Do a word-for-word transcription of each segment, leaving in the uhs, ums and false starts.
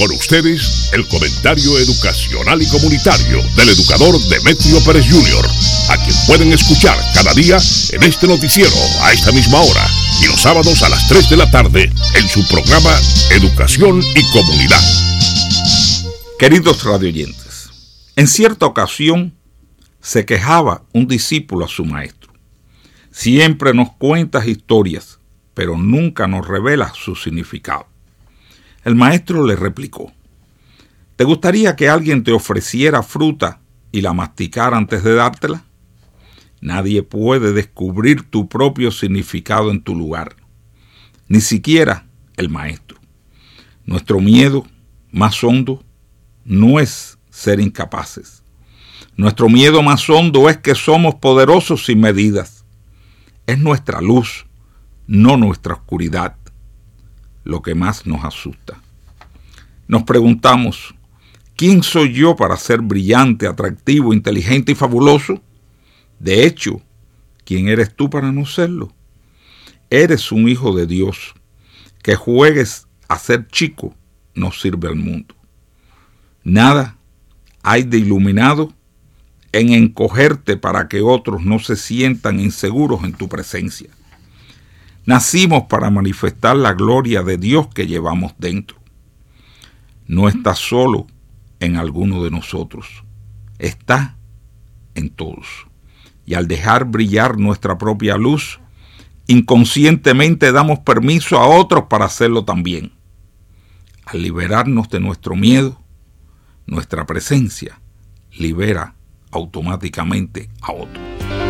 Con ustedes, el comentario educacional y comunitario del educador Demetrio Pérez junior, a quien pueden escuchar cada día en este noticiero a esta misma hora y los sábados a las tres de la tarde en su programa Educación y Comunidad. Queridos radioyentes, en cierta ocasión se quejaba un discípulo a su maestro. Siempre nos cuentas historias, pero nunca nos revelas su significado. El maestro le replicó: ¿te gustaría que alguien te ofreciera fruta y la masticara antes de dártela? Nadie puede descubrir tu propio significado en tu lugar, ni siquiera el maestro. Nuestro miedo más hondo no es ser incapaces. Nuestro miedo más hondo es que somos poderosos sin medidas. Es nuestra luz, no nuestra oscuridad, lo que más nos asusta. Nos preguntamos: ¿quién soy yo para ser brillante, atractivo, inteligente y fabuloso? De hecho, ¿quién eres tú para no serlo? Eres un hijo de Dios. Que juegues a ser chico no sirve al mundo. Nada hay de iluminado en encogerte para que otros no se sientan inseguros en tu presencia. Nacimos para manifestar la gloria de Dios que llevamos dentro. No está solo en alguno de nosotros, está en todos. Y al dejar brillar nuestra propia luz, inconscientemente damos permiso a otros para hacerlo también. Al liberarnos de nuestro miedo, nuestra presencia libera automáticamente a otros.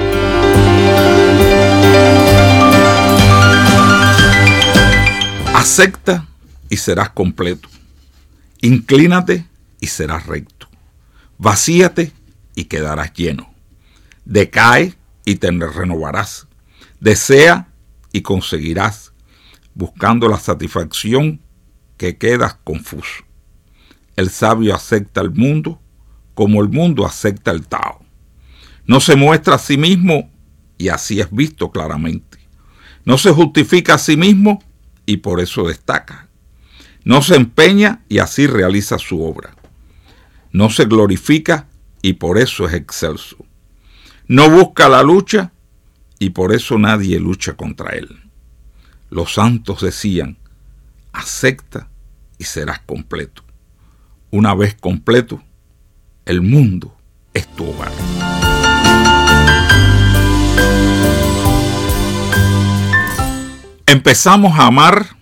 Acepta y serás completo. Inclínate y serás recto. Vacíate y quedarás lleno. Decae y te renovarás. Desea y conseguirás, buscando la satisfacción que quedas confuso. El sabio acepta el mundo como el mundo acepta el Tao. No se muestra a sí mismo y así es visto claramente. No se justifica a sí mismo y por eso destaca. No se empeña y así realiza su obra. No se glorifica y por eso es excelso. No busca la lucha y por eso nadie lucha contra él. Los santos decían: acepta y serás completo. Una vez completo, el mundo es tu hogar. Empezamos a amar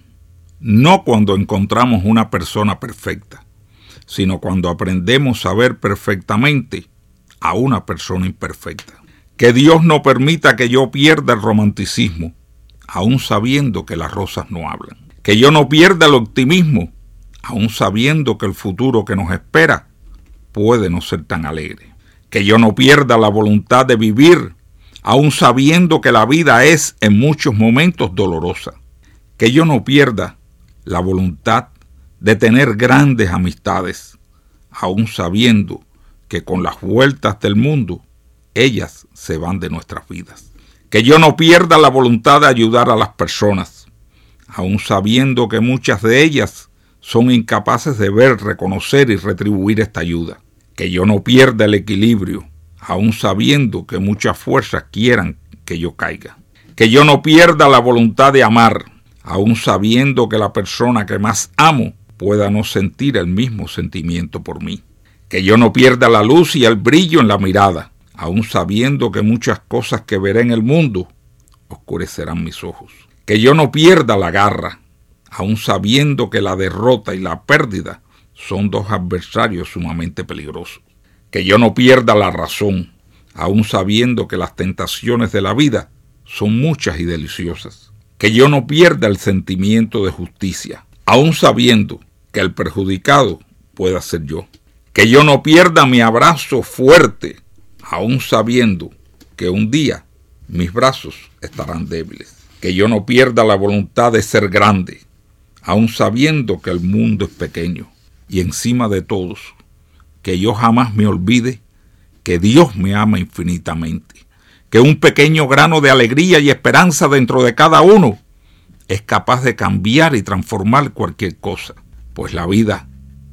no cuando encontramos una persona perfecta, sino cuando aprendemos a ver perfectamente a una persona imperfecta. Que Dios no permita que yo pierda el romanticismo, aún sabiendo que las rosas no hablan. Que yo no pierda el optimismo, aún sabiendo que el futuro que nos espera puede no ser tan alegre. Que yo no pierda la voluntad de vivir, aún sabiendo que la vida es en muchos momentos dolorosa. Que yo no pierda la voluntad de tener grandes amistades, aún sabiendo que con las vueltas del mundo, ellas se van de nuestras vidas. Que yo no pierda la voluntad de ayudar a las personas, aún sabiendo que muchas de ellas son incapaces de ver, reconocer y retribuir esta ayuda. Que yo no pierda el equilibrio, aún sabiendo que muchas fuerzas quieran que yo caiga. Que yo no pierda la voluntad de amar, aún sabiendo que la persona que más amo pueda no sentir el mismo sentimiento por mí. Que yo no pierda la luz y el brillo en la mirada, aún sabiendo que muchas cosas que veré en el mundo oscurecerán mis ojos. Que yo no pierda la garra, aún sabiendo que la derrota y la pérdida son dos adversarios sumamente peligrosos. Que yo no pierda la razón, aún sabiendo que las tentaciones de la vida son muchas y deliciosas. Que yo no pierda el sentimiento de justicia, aún sabiendo que el perjudicado pueda ser yo. Que yo no pierda mi abrazo fuerte, aún sabiendo que un día mis brazos estarán débiles. Que yo no pierda la voluntad de ser grande, aún sabiendo que el mundo es pequeño. Y encima de todos, que yo jamás me olvide que Dios me ama infinitamente, que un pequeño grano de alegría y esperanza dentro de cada uno es capaz de cambiar y transformar cualquier cosa, pues la vida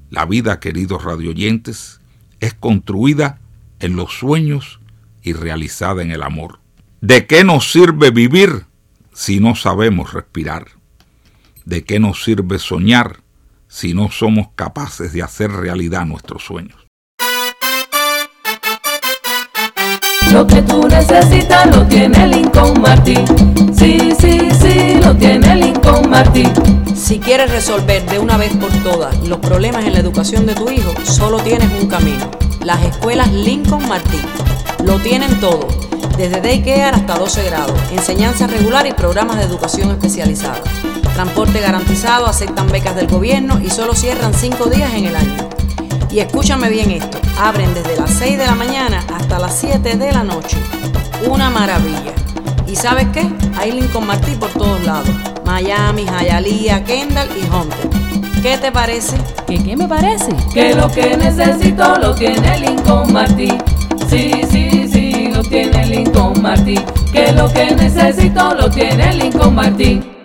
La vida, queridos radioyentes, es construida en los sueños y realizada en el amor. ¿De qué nos sirve vivir si no sabemos respirar? ¿De qué nos sirve soñar si no somos capaces de hacer realidad nuestros sueños? Lo que tú necesitas lo tiene Lincoln Martin. Sí, sí, sí, lo tiene Lincoln Martin. Si quieres resolver de una vez por todas los problemas en la educación de tu hijo, solo tienes un camino: las escuelas Lincoln Martin. Lo tienen todo, desde daycare hasta doce grados, enseñanza regular y programas de educación especializada. Transporte garantizado, aceptan becas del gobierno y solo cierran cinco días en el año. Y escúchame bien esto, abren desde las seis de la mañana hasta las siete de la noche. Una maravilla. ¿Y sabes qué? Hay Lincoln Martin por todos lados: Miami, Hialeah, Kendall y Hunter. ¿Qué te parece? ¿Qué, qué me parece? Que lo que necesito lo tiene Lincoln Martin. Sí, sí, sí, lo tiene Lincoln Martin. Que lo que necesito lo tiene Lincoln Martin.